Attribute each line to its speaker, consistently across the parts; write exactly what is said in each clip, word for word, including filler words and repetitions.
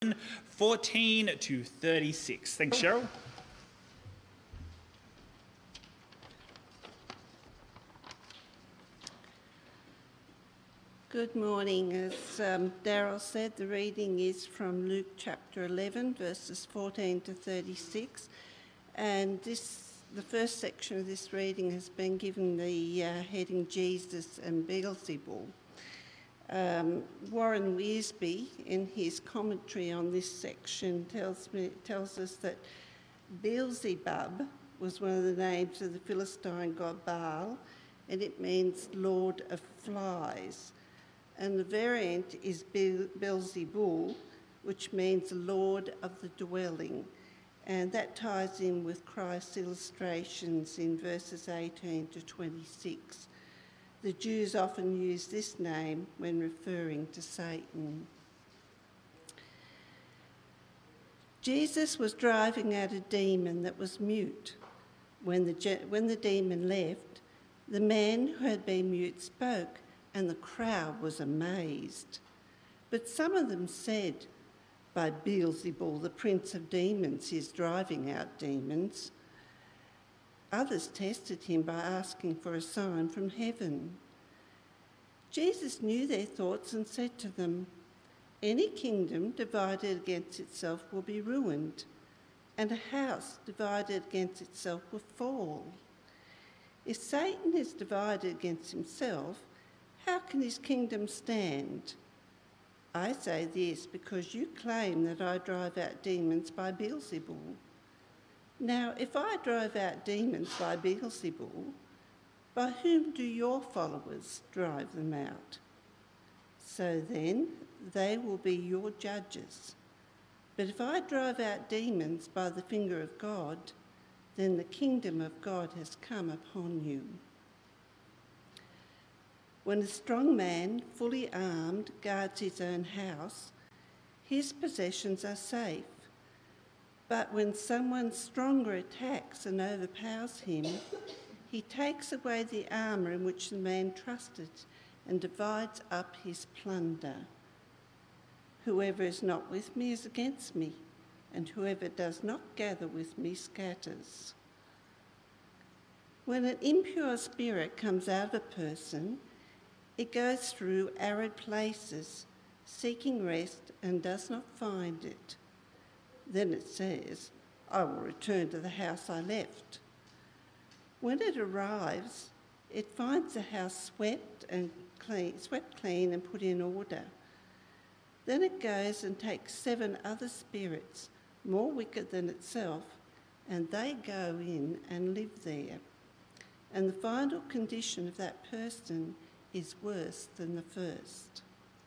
Speaker 1: eleven, fourteen to thirty-six. Thanks, Cheryl.
Speaker 2: Good morning. As um, Daryl said, the reading is from Luke chapter eleven, verses fourteen to thirty-six. And this, the first section of this reading has been given the uh, heading Jesus and Beelzebul. Um, Warren Wiersbe, in his commentary on this section, tells me tells us that Beelzebub was one of the names of the Philistine god Baal, and it means Lord of Flies. And the variant is Beelzebul, which means Lord of the Dwelling. And that ties in with Christ's illustrations in verses eighteen to twenty-six. The Jews often use this name when referring to Satan. Jesus was driving out a demon that was mute. When the, when the demon left, the man who had been mute spoke, and the crowd was amazed. But some of them said, "By Beelzebul, the prince of demons, is driving out demons." Others tested him by asking for a sign from heaven. Jesus knew their thoughts and said to them, "Any kingdom divided against itself will be ruined, and a house divided against itself will fall. If Satan is divided against himself, how can his kingdom stand? I say this because you claim that I drive out demons by Beelzebul. Now, if I drive out demons by Beelzebul, by whom do your followers drive them out? So then, they will be your judges. But if I drive out demons by the finger of God, then the kingdom of God has come upon you. When a strong man, fully armed, guards his own house, his possessions are safe. But when someone stronger attacks and overpowers him, he takes away the armour in which the man trusted and divides up his plunder. Whoever is not with me is against me, and whoever does not gather with me scatters. When an impure spirit comes out of a person, it goes through arid places, seeking rest, and does not find it. Then it says, "I will return to the house I left." When it arrives, it finds the house swept and clean, swept clean and put in order. Then it goes and takes seven other spirits, more wicked than itself, and they go in and live there. And the final condition of that person is worse than the first.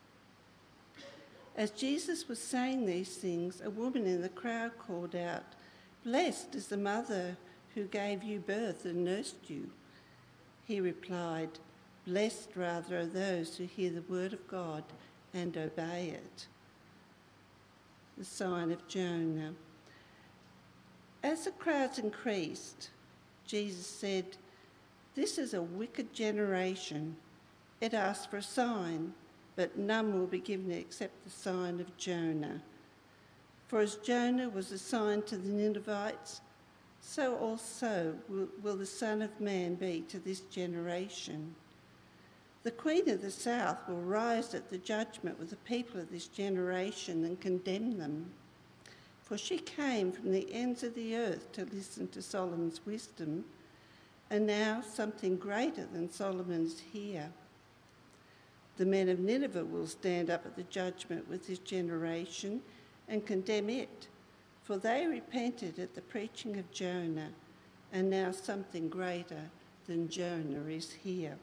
Speaker 2: As Jesus was saying these things, a woman in the crowd called out, "Blessed is the mother who gave you birth and nursed you." He replied, "Blessed rather are those who hear the word of God and obey it." The sign of Jonah. As the crowds increased, Jesus said, "This is a wicked generation. It asks for a sign, but none will be given except the sign of Jonah. For as Jonah was a sign to the Ninevites, so also will, will the Son of Man be to this generation. The Queen of the South will rise at the judgment with the people of this generation and condemn them. For she came from the ends of the earth to listen to Solomon's wisdom, and now something greater than Solomon is here. The men of Nineveh will stand up at the judgment with this generation and condemn it, for they repented at the preaching of Jonah, and now something greater than Jonah is here."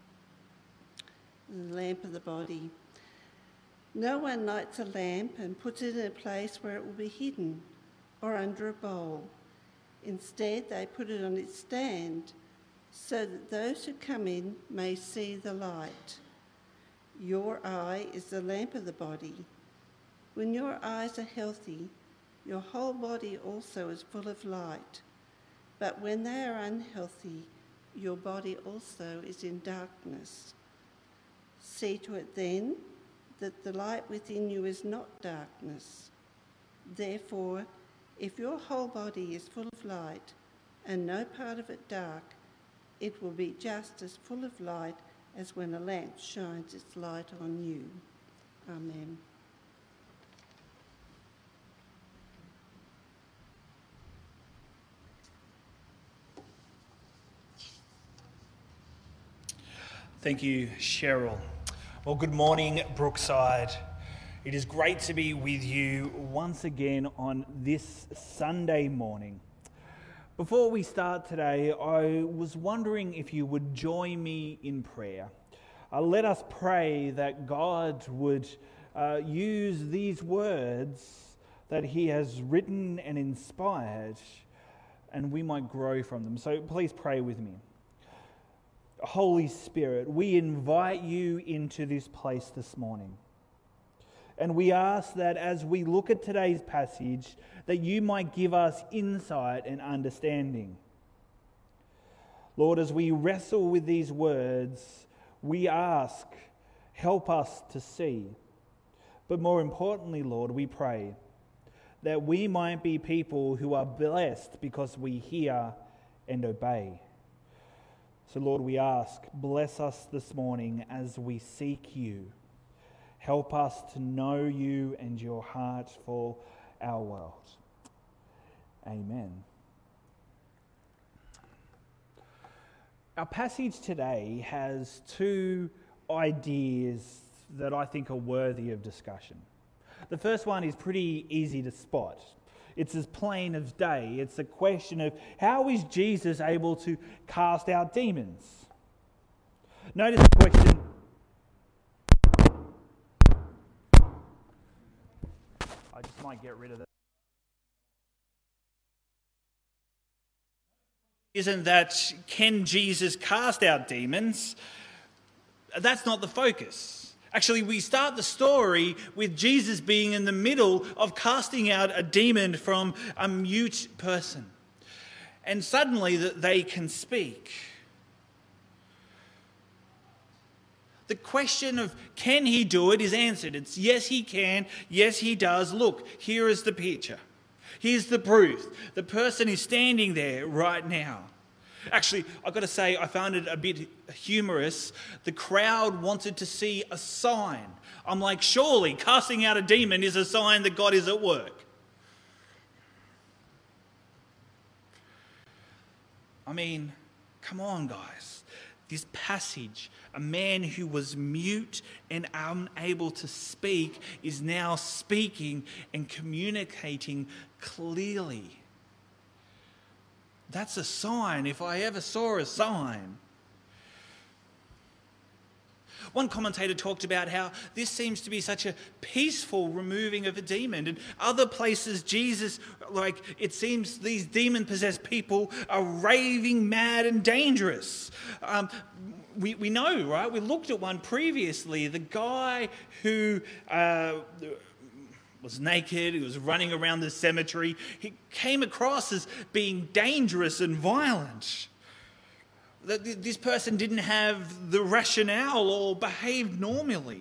Speaker 2: The lamp of the body. No one lights a lamp and puts it in a place where it will be hidden or under a bowl. Instead, they put it on its stand so that those who come in may see the light. Your eye is the lamp of the body. When your eyes are healthy, your whole body also is full of light. But when they are unhealthy, your body also is in darkness. See to it then that the light within you is not darkness. Therefore, if your whole body is full of light and no part of it dark, it will be just as full of light as when a lamp shines its light on you. Amen.
Speaker 1: Thank you, Cheryl. Well, good morning, Brookside. It is great to be with you once again on this Sunday morning. Before we start today, I was wondering if you would join me in prayer. Uh, let us pray that God would uh, use these words that He has written and inspired, and we might grow from them. So please pray with me. Holy Spirit, we invite you into this place this morning. And we ask that as we look at today's passage, that you might give us insight and understanding. Lord, as we wrestle with these words, we ask, help us to see. But more importantly, Lord, we pray that we might be people who are blessed because we hear and obey. So Lord, we ask, bless us this morning as we seek you. Help us to know you and your heart for our world. Amen. Our passage today has two ideas that I think are worthy of discussion. The first one is pretty easy to spot. It's as plain as day. It's a question of how is Jesus able to cast out demons? Notice the question. I just might get rid of that. Isn't that, can Jesus cast out demons? That's not the focus. Actually, we start the story with Jesus being in the middle of casting out a demon from a mute person. And suddenly that they can speak. The question of can he do it is answered. It's yes, he can. Yes, he does. Look, here is the picture. Here's the proof. The person is standing there right now. Actually, I've got to say, I found it a bit humorous. The crowd wanted to see a sign. I'm like, surely casting out a demon is a sign that God is at work. I mean, come on, guys. This passage, a man who was mute and unable to speak is now speaking and communicating clearly. That's a sign, if I ever saw a sign. One commentator talked about how this seems to be such a peaceful removing of a demon. And other places, Jesus, like, it seems these demon-possessed people are raving mad and dangerous. Um, we, we know, right? We looked at one previously, the guy who... Uh, was naked, he was running around the cemetery. He came across as being dangerous and violent. That this person didn't have the rationale or behaved normally.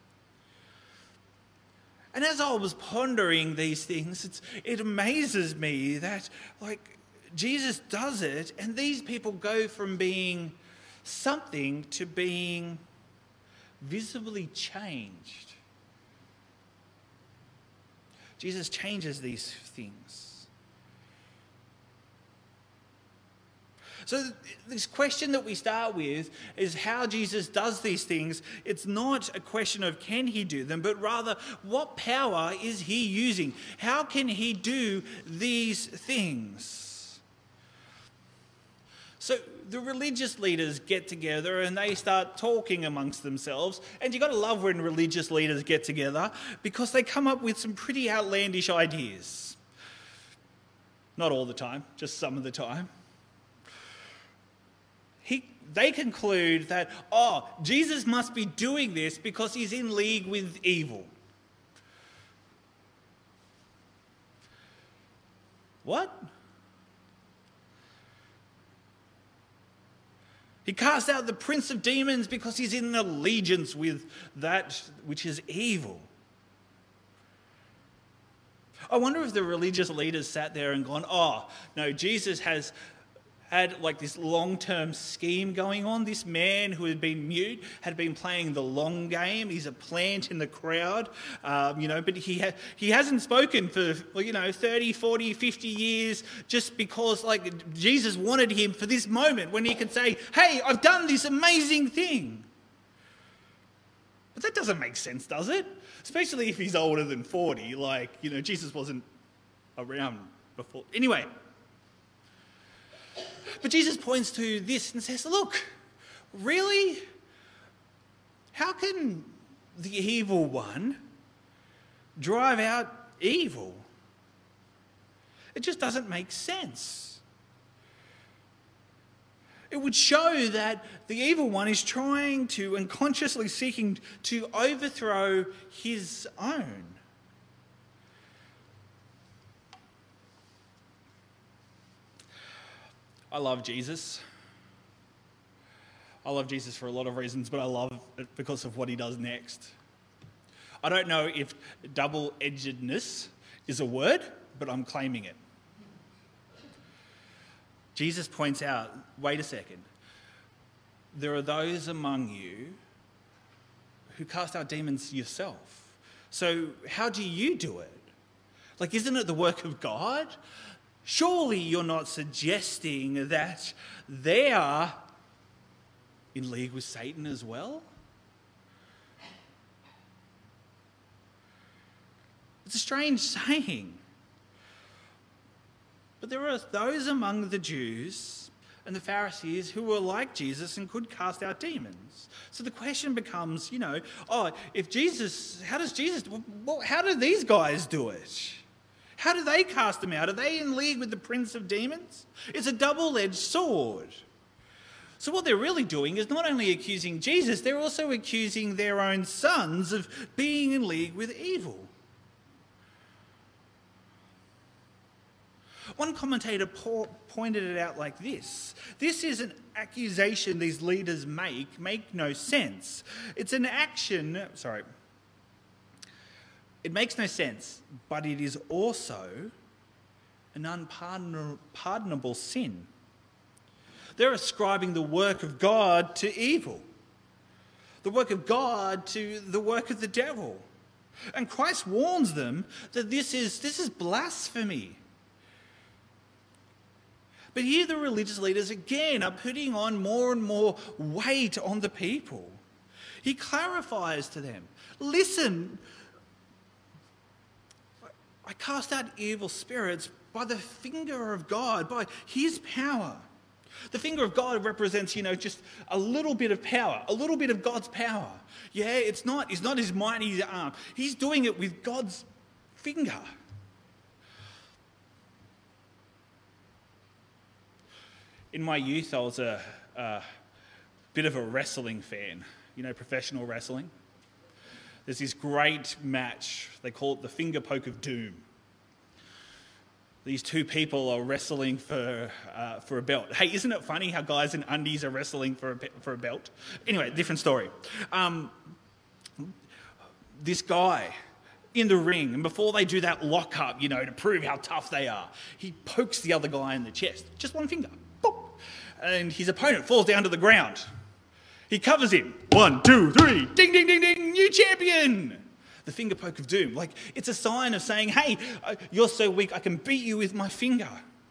Speaker 1: And as I was pondering these things, it's, it amazes me that, like, Jesus does it, and these people go from being something to being visibly changed. Jesus changes these things. So this question that we start with is how Jesus does these things. It's not a question of can he do them, but rather what power is he using? How can he do these things? So the religious leaders get together and they start talking amongst themselves. And you've got to love when religious leaders get together because they come up with some pretty outlandish ideas. Not all the time, just some of the time. He, they conclude that, oh, Jesus must be doing this because he's in league with evil. What? He casts out the prince of demons because he's in allegiance with that which is evil. I wonder if the religious leaders sat there and gone, oh, no, Jesus has had like this long-term scheme going on. This man who had been mute had been playing the long game. He's a plant in the crowd, um, you know, but he ha- he hasn't spoken for, well, you know, thirty, forty, fifty years just because like Jesus wanted him for this moment when he could say, hey, I've done this amazing thing. But that doesn't make sense, does it? Especially if he's older than forty, like, you know, Jesus wasn't around before. Anyway. But Jesus points to this and says, look, really? How can the evil one drive out evil? It just doesn't make sense. It would show that the evil one is trying to and consciously seeking to overthrow his own. I love Jesus. I love Jesus for a lot of reasons, but I love it because of what he does next. I don't know if double-edgedness is a word, but I'm claiming it. Jesus points out, wait a second, there are those among you who cast out demons yourself. So how do you do it? Like, isn't it the work of God? Surely you're not suggesting that they are in league with Satan as well? It's a strange saying. But there are those among the Jews and the Pharisees who were like Jesus and could cast out demons. So the question becomes, you know, oh, if Jesus, how does Jesus, well, how do these guys do it? How do they cast them out? Are they in league with the prince of demons? It's a double-edged sword. So what they're really doing is not only accusing Jesus, they're also accusing their own sons of being in league with evil. One commentator po- pointed it out like this. This is an accusation these leaders make, make no sense. It's an action, sorry, it makes no sense, but it is also an unpardonable sin. They're ascribing the work of God to evil, the work of God to the work of the devil. And Christ warns them that this is, this is blasphemy. But here the religious leaders again are putting on more and more weight on the people. He clarifies to them, listen, I cast out evil spirits by the finger of God, by his power. The finger of God represents, you know, just a little bit of power, a little bit of God's power. Yeah, it's not, it's not his mighty arm. He's doing it with God's finger. In my youth, I was a, a bit of a wrestling fan, you know, professional wrestling. There's this great match, they call it the finger poke of doom. These two people are wrestling for uh, for a belt. Hey, isn't it funny how guys in undies are wrestling for a, for a belt? Anyway, different story. Um, this guy in the ring, and before they do that lock-up, you know, to prove how tough they are, he pokes the other guy in the chest, just one finger, boop, and his opponent falls down to the ground. He covers him. One, two, three. Ding, ding, ding, ding. New champion. The finger poke of doom. Like, it's a sign of saying, hey, uh, you're so weak, I can beat you with my finger.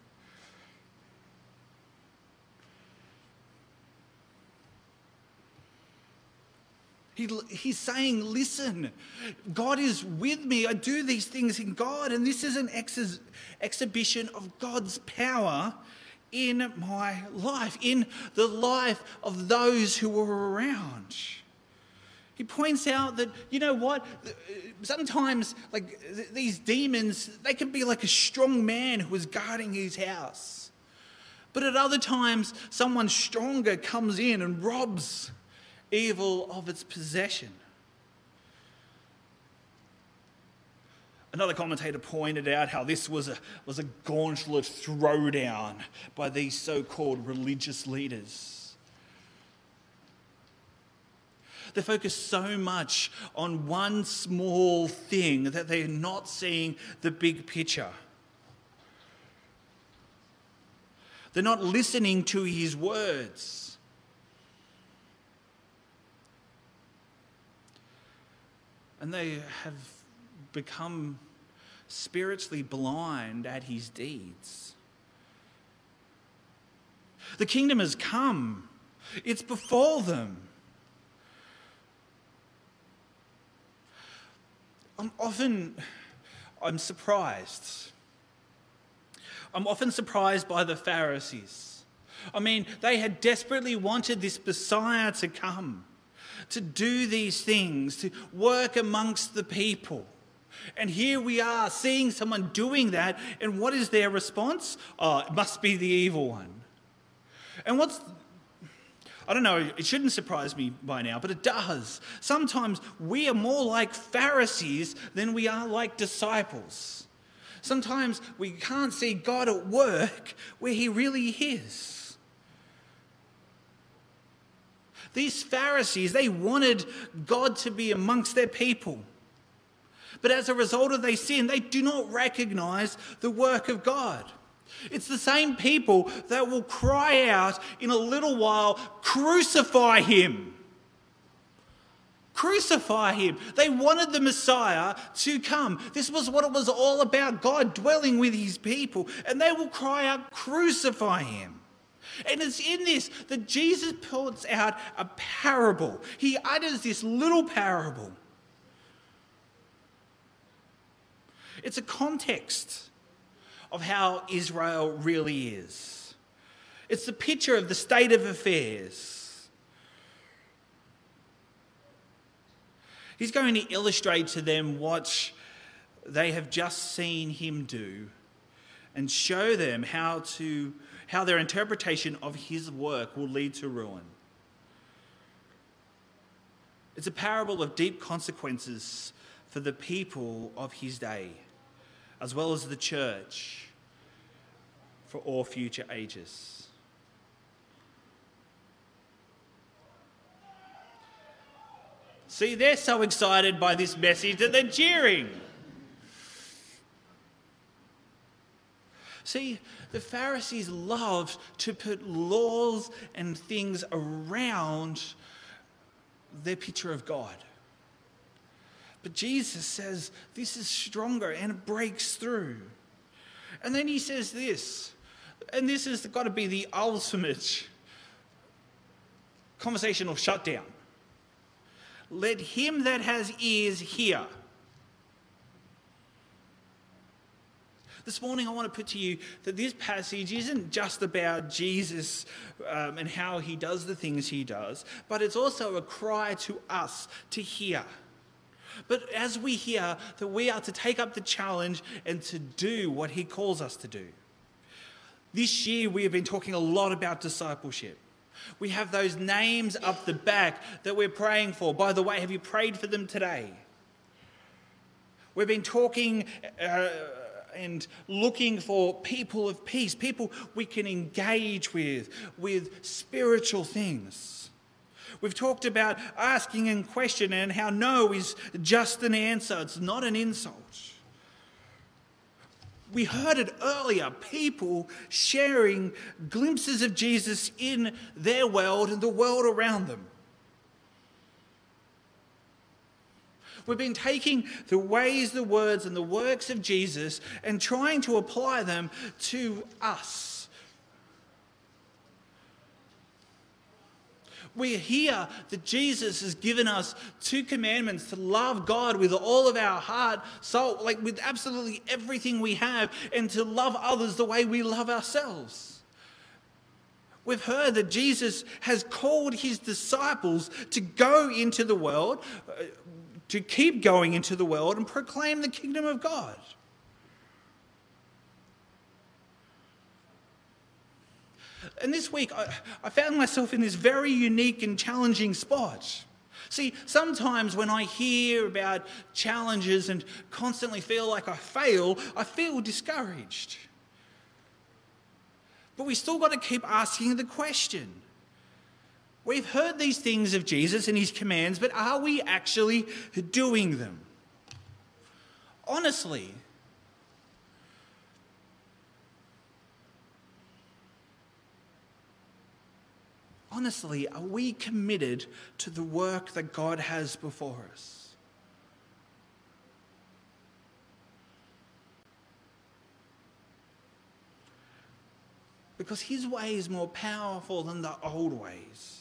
Speaker 1: He, he's saying, listen, God is with me. I do these things in God, and this is an ex- exhibition of God's power in my life, in the life of those who were around. He points out that, you know what, sometimes like th- these demons, they can be like a strong man who is guarding his house. But at other times, someone stronger comes in and robs evil of its possession. Another commentator pointed out how this was a, was a gauntlet throwdown by these so-called religious leaders. They focus so much on one small thing that they're not seeing the big picture. They're not listening to his words. And they have become spiritually blind at his deeds. The kingdom has come. It's before them. I'm often, I'm surprised. I'm often surprised by the Pharisees. I mean, they had desperately wanted this Messiah to come, to do these things, to work amongst the people. And here we are seeing someone doing that, and what is their response? Oh, it must be the evil one. And what's, I don't know, it shouldn't surprise me by now, but it does. Sometimes we are more like Pharisees than we are like disciples. Sometimes we can't see God at work where he really is. These Pharisees, they wanted God to be amongst their people. But as a result of their sin, they do not recognize the work of God. It's the same people that will cry out in a little while, "Crucify him! Crucify him!" They wanted the Messiah to come. This was what it was all about, God dwelling with his people. And they will cry out, "Crucify him!" And it's in this that Jesus puts out a parable. He utters this little parable. It's a context of how Israel really is. It's the picture of the state of affairs. He's going to illustrate to them what they have just seen him do and show them how to how their interpretation of his work will lead to ruin. It's a parable of deep consequences for the people of his day, as well as the church for all future ages. See, they're so excited by this message that they're cheering. See, the Pharisees loved to put laws and things around their picture of God. But Jesus says this is stronger and it breaks through. And then he says this, and this has got to be the ultimate conversational shutdown. Let him that has ears hear. This morning I want to put to you that this passage isn't just about Jesus um, and how he does the things he does, but it's also a cry to us to hear. But as we hear, that we are to take up the challenge and to do what he calls us to do. This year we have been talking a lot about discipleship. We have those names up the back that we're praying for. By the way, have you prayed for them today? We've been talking uh, and looking for people of peace, people we can engage with, with spiritual things. We've talked about asking and questioning and how no is just an answer. It's not an insult. We heard it earlier, people sharing glimpses of Jesus in their world and the world around them. We've been taking the ways, the words, and the works of Jesus and trying to apply them to us. We hear that Jesus has given us two commandments: to love God with all of our heart, soul, like with absolutely everything we have, and to love others the way we love ourselves. We've heard that Jesus has called his disciples to go into the world, to keep going into the world and proclaim the kingdom of God. And this week, I, I found myself in this very unique and challenging spot. See, sometimes when I hear about challenges and constantly feel like I fail, I feel discouraged. But we still got to keep asking the question, We've heard these things of Jesus and his commands, but are we actually doing them? Honestly, honestly, are we committed to the work that God has before us? Because his way is more powerful than the old ways.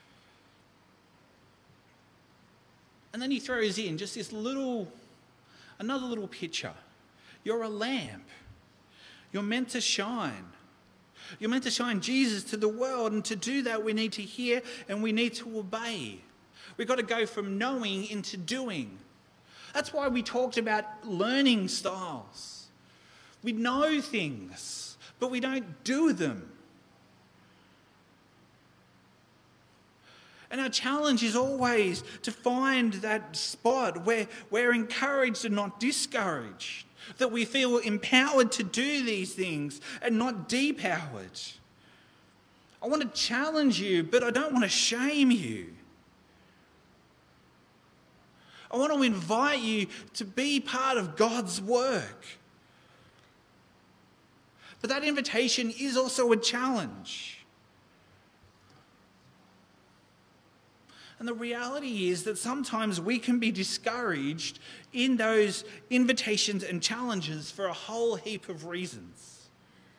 Speaker 1: And then he throws in just this little, another little picture. You're a lamp. You're meant to shine. You're meant to shine Jesus to the world, and to do that we need to hear and we need to obey. We've got to go from knowing into doing. That's why we talked about learning styles. We know things, but we don't do them. And our challenge is always to find that spot where we're encouraged and not discouraged, that we feel empowered to do these things and not depowered. I want to challenge you, but I don't want to shame you. I want to invite you to be part of God's work. But that invitation is also a challenge. And the reality is that sometimes we can be discouraged in those invitations and challenges for a whole heap of reasons.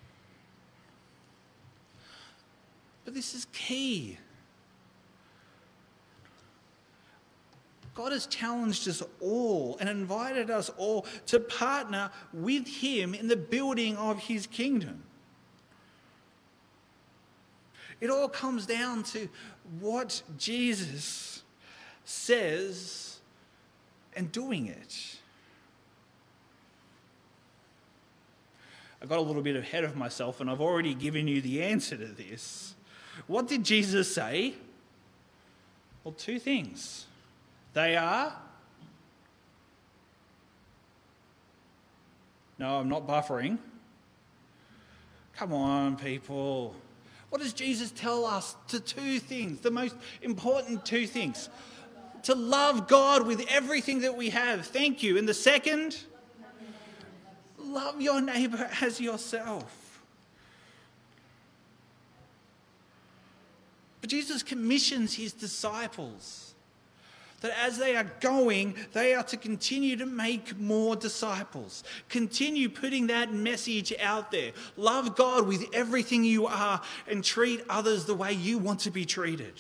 Speaker 1: But this is key. God has challenged us all and invited us all to partner with him in the building of his kingdom. It all comes down to what Jesus says and doing it. I got a little bit ahead of myself and I've already given you the answer to this. What did Jesus say? Well, two things. They are... No, I'm not buffering. Come on, people. What does Jesus tell us? To two things, the most important two things. To love God with everything that we have. Thank you. And the second, love your neighbour as yourself. But Jesus commissions his disciples that as they are going, they are to continue to make more disciples. Continue putting that message out there. Love God with everything you are and treat others the way you want to be treated.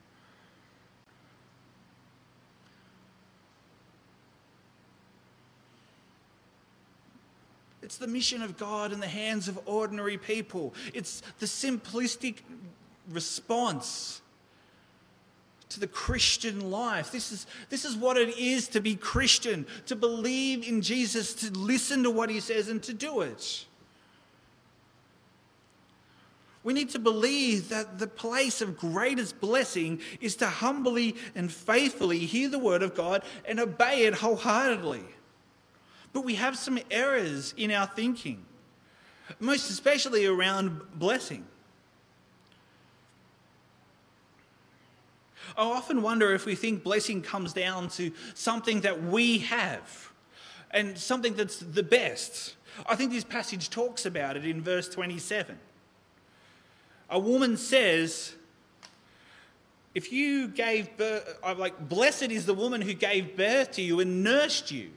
Speaker 1: It's the mission of God in the hands of ordinary people. It's the simplistic response to the Christian life. This is, this is what it is to be Christian, to believe in Jesus, to listen to what he says and to do it. We need to believe that the place of greatest blessing is to humbly and faithfully hear the word of God and obey it wholeheartedly. But we have some errors in our thinking, most especially around blessing. I often wonder if we think blessing comes down to something that we have and something that's the best. I think this passage talks about it in verse twenty-seven. A woman says, if you gave birth, I'm like, blessed is the woman who gave birth to you and nursed you.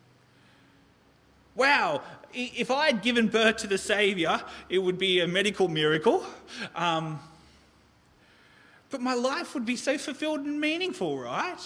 Speaker 1: Wow, if I had given birth to the Saviour, it would be a medical miracle. Um, But my life would be so fulfilled and meaningful, right?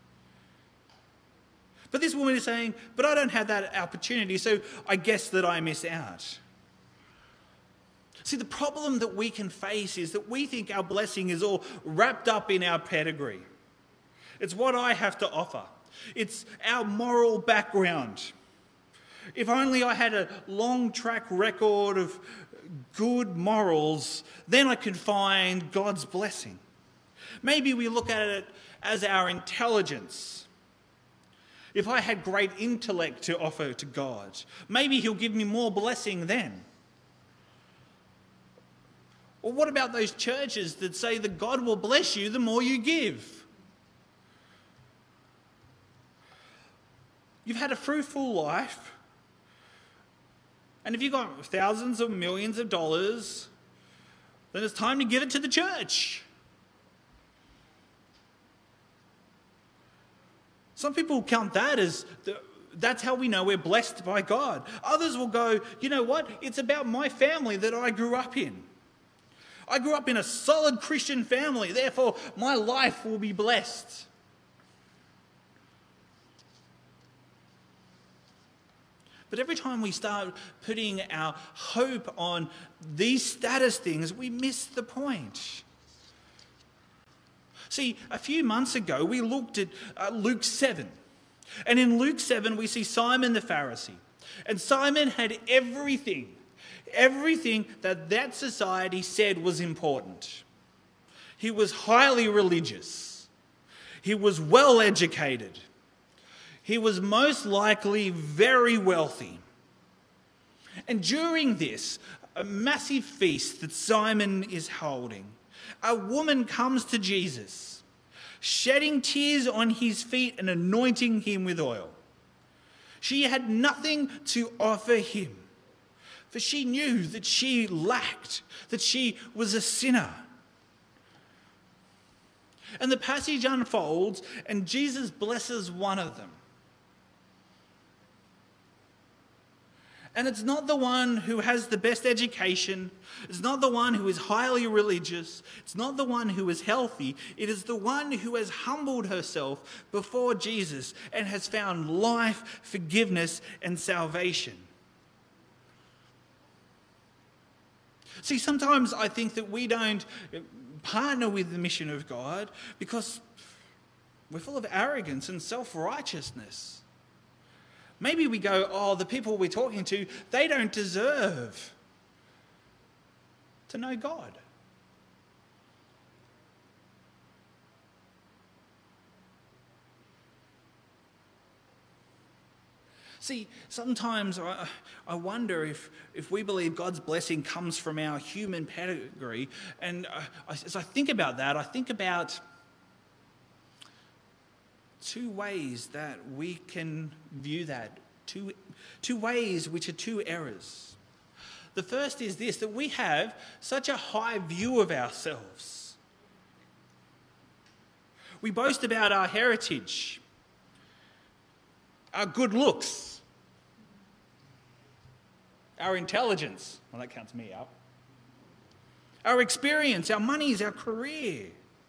Speaker 1: But this woman is saying, but I don't have that opportunity, so I guess that I miss out. See, the problem that we can face is that we think our blessing is all wrapped up in our pedigree. It's what I have to offer. It's our moral background. If only I had a long track record of good morals, then I could find God's blessing. Maybe we look at it as our intelligence. If I had great intellect to offer to God, maybe he'll give me more blessing then. Or what about those churches that say that God will bless you the more you give? You've had a fruitful life, and if you've got thousands or millions of dollars, then it's time to give it to the church. Some people count that as, the, that's how we know we're blessed by God. Others will go, you know what? It's about my family that I grew up in. I grew up in a solid Christian family, therefore my life will be blessed. But every time we start putting our hope on these status things, we miss the point. See, a few months ago, we looked at uh, Luke seven. And in Luke seven, we see Simon the Pharisee. And Simon had everything, everything that that society said was important. He was highly religious. He was well educated. He was most likely very wealthy. And during this, a massive feast that Simon is holding, a woman comes to Jesus, shedding tears on his feet and anointing him with oil. She had nothing to offer him, for she knew that she lacked, that she was a sinner. And the passage unfolds, and Jesus blesses one of them. And it's not the one who has the best education. It's not the one who is highly religious. It's not the one who is healthy. It is the one who has humbled herself before Jesus and has found life, forgiveness, and salvation. See, sometimes I think that we don't partner with the mission of God because we're full of arrogance and self-righteousness. Maybe we go, oh, the people we're talking to, they don't deserve to know God. See, sometimes I, I wonder if, if we believe God's blessing comes from our human pedigree. And I, as I think about that, I think about two ways that we can view that, two, two ways which are two errors. The first is this, that we have such a high view of ourselves. We boast about our heritage, our good looks, our intelligence, well, that counts me up, our experience, our monies, our career.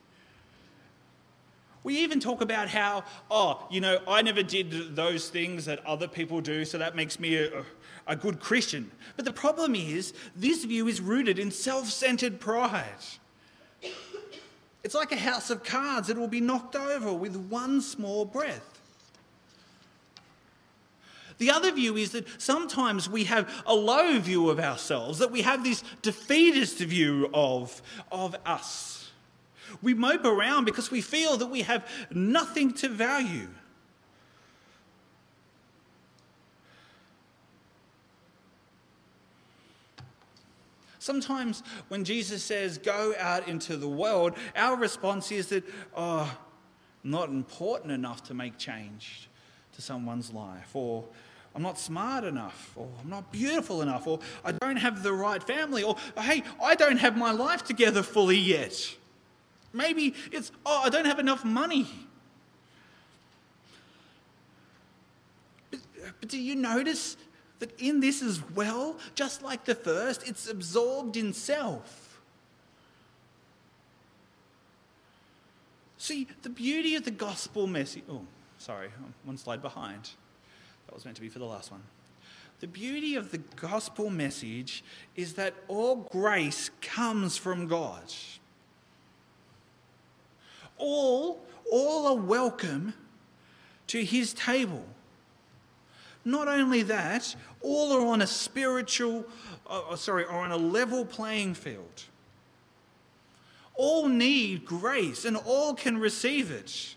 Speaker 1: We even talk about how, oh, you know, I never did those things that other people do, so that makes me a, a good Christian. But the problem is, this view is rooted in self-centered pride. It's like a house of cards that will be knocked over with one small breath. The other view is that sometimes we have a low view of ourselves, that we have this defeatist view of, of us. We mope around because we feel that we have nothing to value. Sometimes when Jesus says, go out into the world, our response is that, oh, I'm not important enough to make change to someone's life, or I'm not smart enough, or I'm not beautiful enough, or I don't have the right family, or hey, I don't have my life together fully yet. Maybe it's, oh, I don't have enough money. But, but do you notice that in this as well, just like the first, it's absorbed in self? See, the beauty of the gospel message... Oh, sorry, I'm one slide behind. That was meant to be for the last one. The beauty of the gospel message is that all grace comes from God. All, all are welcome to his table. Not only that, all are on a spiritual, uh, sorry, are on a level playing field. All need grace and all can receive it.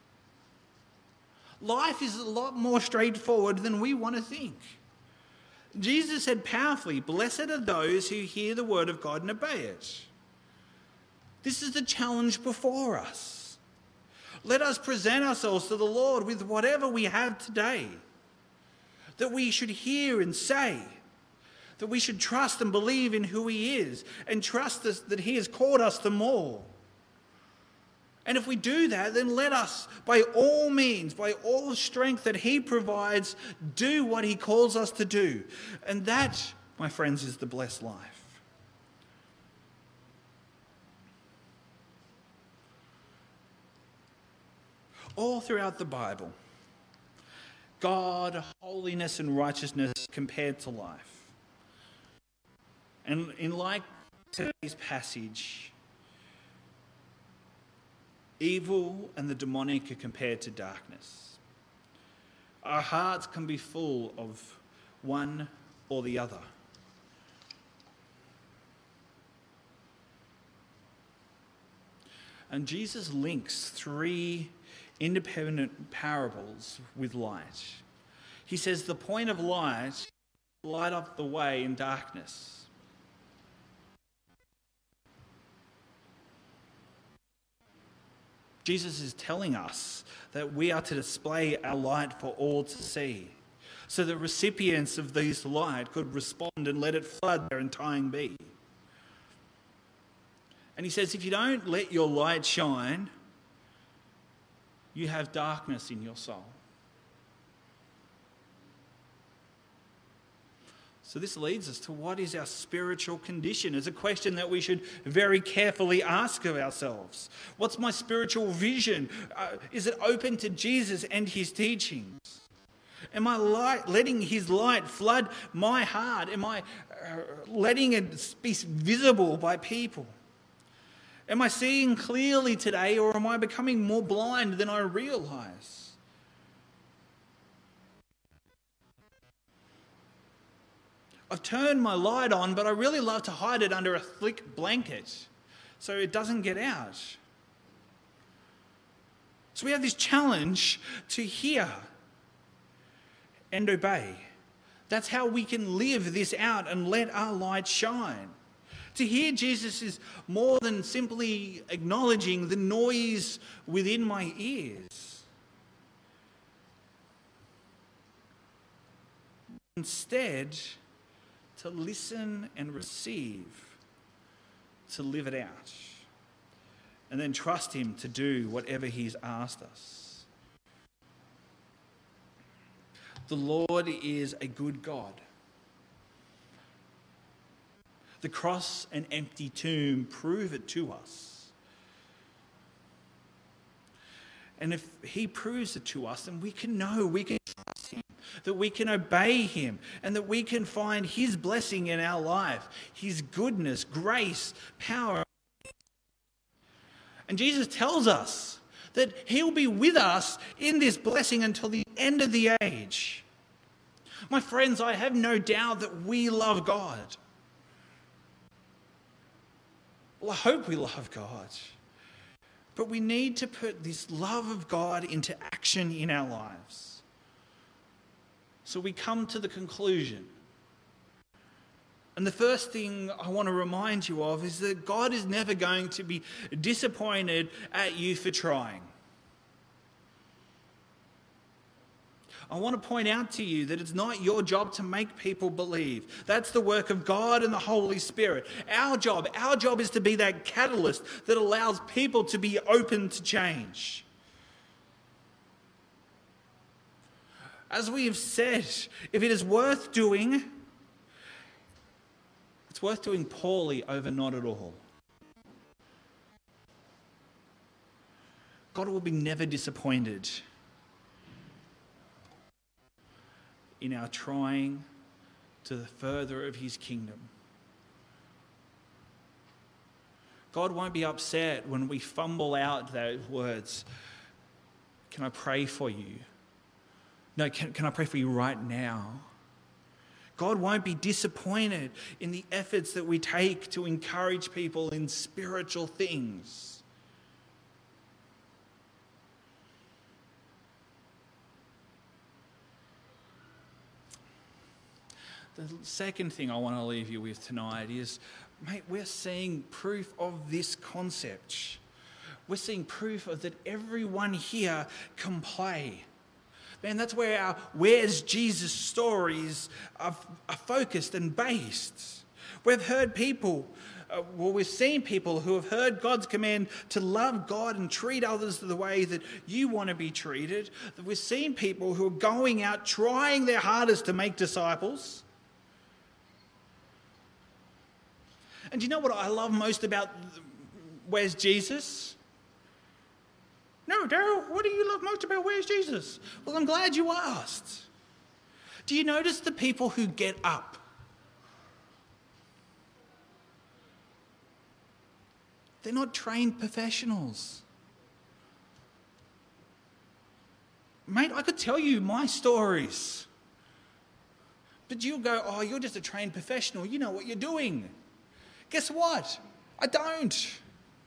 Speaker 1: Life is a lot more straightforward than we want to think. Jesus said powerfully, "Blessed are those who hear the word of God and obey it." This is the challenge before us. Let us present ourselves to the Lord with whatever we have today, that we should hear and say, that we should trust and believe in who he is, and trust us that he has called us to more. And if we do that, then let us, by all means, by all strength that he provides, do what he calls us to do. And that, my friends, is the blessed life. All throughout the Bible, God, holiness and righteousness compared to life. And in like today's passage, evil and the demonic are compared to darkness. Our hearts can be full of one or the other. And Jesus links three independent parables with light. He says the point of light is to light up the way in darkness. Jesus is telling us that we are to display our light for all to see, so the recipients of this light could respond and let it flood their entire being. And he says, if you don't let your light shine, you have darkness in your soul. So this leads us to what is our spiritual condition? It's a question that we should very carefully ask of ourselves. What's my spiritual vision? Uh, is it open to Jesus and his teachings? Am I light, letting his light flood my heart? Am I uh, letting it be visible by people? Am I seeing clearly today, or am I becoming more blind than I realize? I've turned my light on, but I really love to hide it under a thick blanket so it doesn't get out. So we have this challenge to hear and obey. That's how we can live this out and let our light shine. To hear Jesus is more than simply acknowledging the noise within my ears. Instead, to listen and receive, to live it out, and then trust him to do whatever he's asked us. The Lord is a good God. The cross and empty tomb prove it to us. And if he proves it to us, then we can know, we can trust him, that we can obey him, and that we can find his blessing in our life, his goodness, grace, power. And Jesus tells us that he'll be with us in this blessing until the end of the age. My friends, I have no doubt that we love God. Well, I hope we love God. But we need to put this love of God into action in our lives. So we come to the conclusion. And the first thing I want to remind you of is that God is never going to be disappointed at you for trying. I want to point out to you that it's not your job to make people believe. That's the work of God and the Holy Spirit. Our job, our job is to be that catalyst that allows people to be open to change. As we have said, if it is worth doing, it's worth doing poorly over not at all. God will be never disappointed in our trying to the further of his kingdom. God won't be upset when we fumble out those words. Can I pray for you? No, can, can I pray for you right now? God won't be disappointed in the efforts that we take to encourage people in spiritual things. The second thing I want to leave you with tonight is, mate, we're seeing proof of this concept. We're seeing proof of that everyone here can play. Man, that's where our Where's Jesus stories are, are focused and based. We've heard people, uh, well, we've seen people who have heard God's command to love God and treat others the way that you want to be treated. We've seen people who are going out trying their hardest to make disciples. And do you know what I love most about Where's Jesus? No, Daryl, what do you love most about Where's Jesus? Well, I'm glad you asked. Do you notice the people who get up? They're not trained professionals. Mate, I could tell you my stories. But you'll go, oh, you're just a trained professional. You know what you're doing. Guess what? I don't.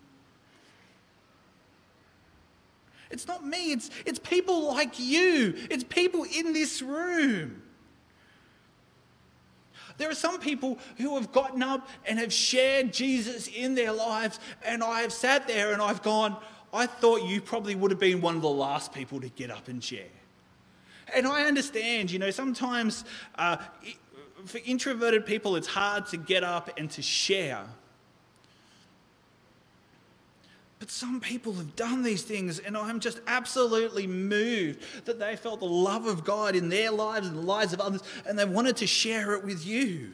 Speaker 1: It's not me, it's, it's people like you. It's people in this room. There are some people who have gotten up and have shared Jesus in their lives, and I have sat there and I've gone, I thought you probably would have been one of the last people to get up and share. And I understand, you know, sometimes uh, for introverted people it's hard to get up and to share. But some people have done these things, and I'm just absolutely moved that they felt the love of God in their lives and the lives of others, and they wanted to share it with you.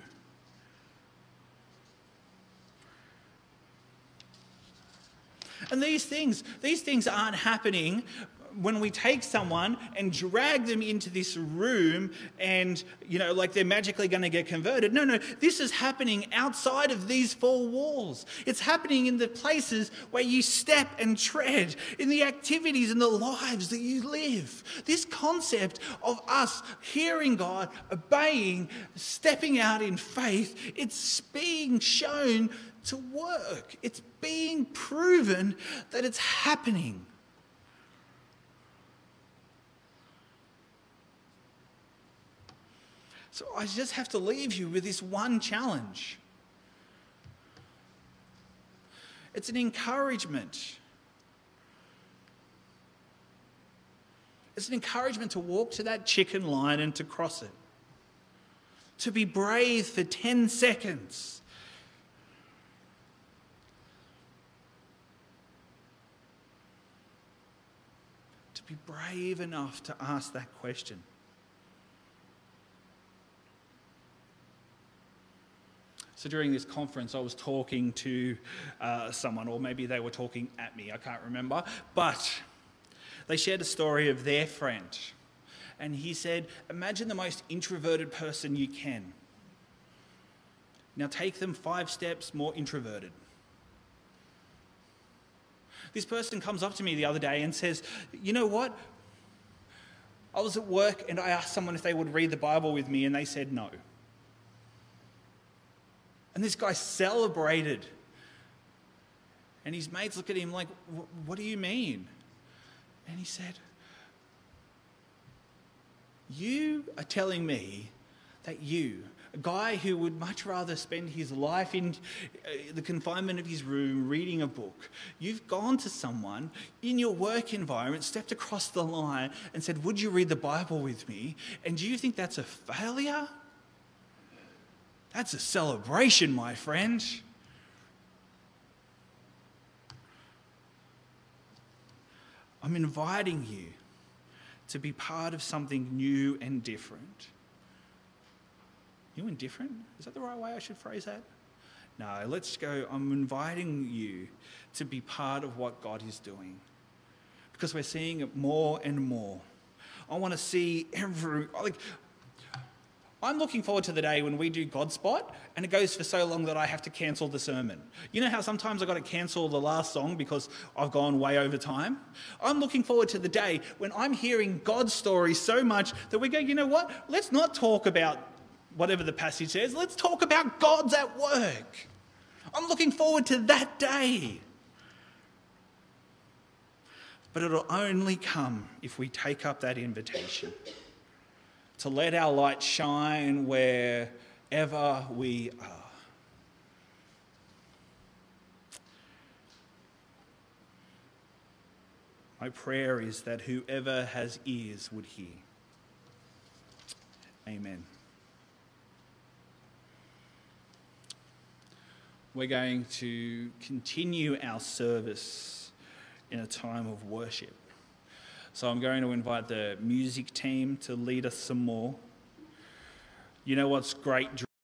Speaker 1: And these things, these things aren't happening when we take someone and drag them into this room and, you know, like they're magically going to get converted. No, no, this is happening outside of these four walls. It's happening in the places where you step and tread, in the activities and the lives that you live. This concept of us hearing God, obeying, stepping out in faith, it's being shown to work. It's being proven that it's happening. So I just have to leave you with this one challenge. It's an encouragement. It's an encouragement to walk to that chicken line and to cross it. To be brave for ten seconds. To be brave enough to ask that question. So during this conference, I was talking to uh, someone, or maybe they were talking at me, I can't remember, but they shared a story of their friend. And he said, imagine the most introverted person you can. Now take them five steps more introverted. This person comes up to me the other day and says, you know what? I was at work and I asked someone if they would read the Bible with me and they said no. And this guy celebrated. And his mates look at him like, what do you mean? And he said, you are telling me that you, a guy who would much rather spend his life in the confinement of his room reading a book, you've gone to someone in your work environment, stepped across the line and said, would you read the Bible with me? And do you think that's a failure? That's a celebration, my friend. I'm inviting you to be part of something new and different. New and different? Is that the right way I should phrase that? No, let's go. I'm inviting you to be part of what God is doing, because we're seeing it more and more. I want to see every... like. I'm looking forward to the day when we do Godspot and it goes for so long that I have to cancel the sermon. You know how sometimes I've got to cancel the last song because I've gone way over time? I'm looking forward to the day when I'm hearing God's story so much that we go, you know what? Let's not talk about whatever the passage says. Let's talk about God's at work. I'm looking forward to that day. But it'll only come if we take up that invitation. to let our light shine wherever we are. My prayer is that whoever has ears would hear. Amen. We're going to continue our service in a time of worship. So I'm going to invite the music team to lead us some more. You know what's great